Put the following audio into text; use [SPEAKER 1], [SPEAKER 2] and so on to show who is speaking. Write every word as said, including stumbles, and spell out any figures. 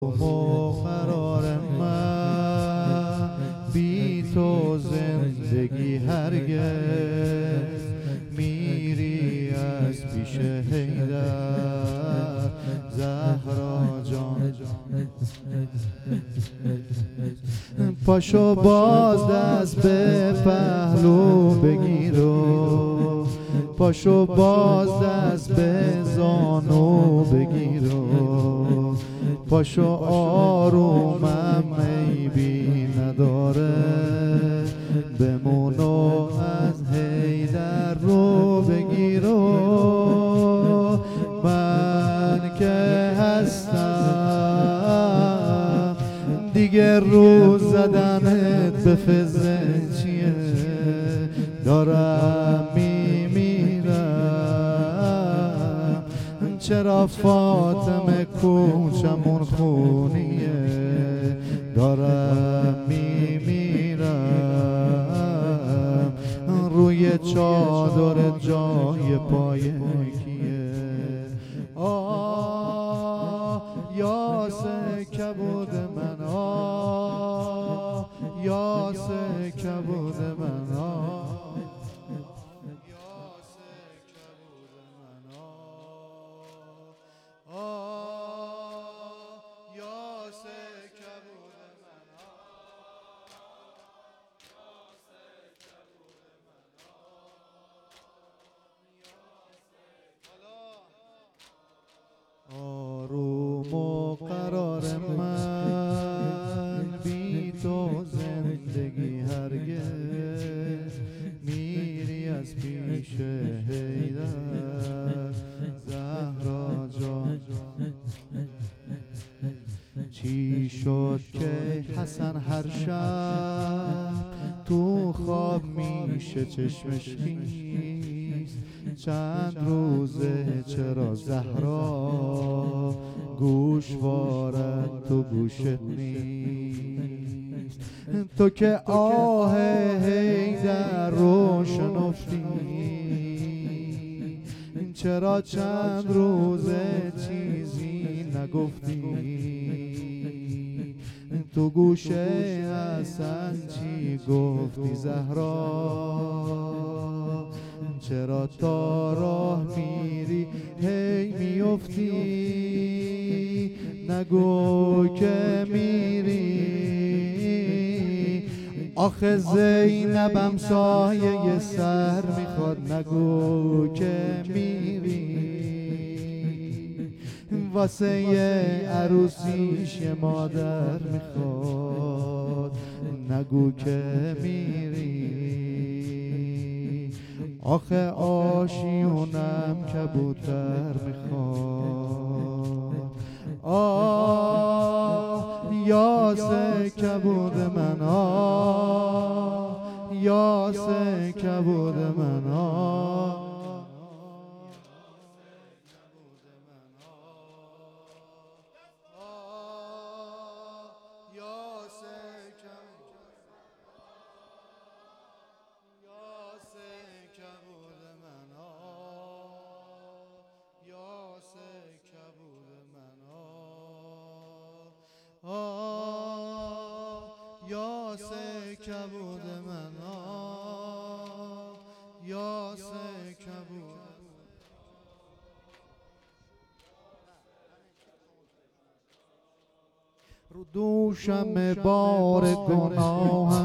[SPEAKER 1] و قرار من بی تو زندگی هرگز میری از پیش حیدر زهرا جان. پاشو باز دست به پهلو بگیر و پاشو باز دست به زانو بگیر و پاشو آرومم عیبی نداره بمون و از حیدر رو بگیر و من که هستم دیگه رو زدنت به فزه چیه دارم میمیرم چرا فاطمه کوچمون خونیه دارم میمیرم روی چادر جای پای کیه آه یاسه کبود من آه یاسه کبود من آه آروم و قرار من بی تو زندگی هرگز میری از پیش حیدر زهرا جان. چی شد که حسن هر شب تو خواب میشه چشمش خیس چند روزه چرا زهرا گوشوارت تو گوشت نیست تو که آه حیدر رو شنفتی چرا چند روزه چیزی نگفتی تو گوشه حسن چی گفتی زهرا چرا تا راه میری هی میفتی نگو که میری آخه زینبم سایه سر میخواد نگو که میری واسه یه عروسیش یه مادر میخواد نگو که میری آخه آشیونم کبوتر میخواد آه یاسه کبود من آه یاسه کبود من آه یاسه کبود من آه یاسه کبود رو دوشم بار گناهم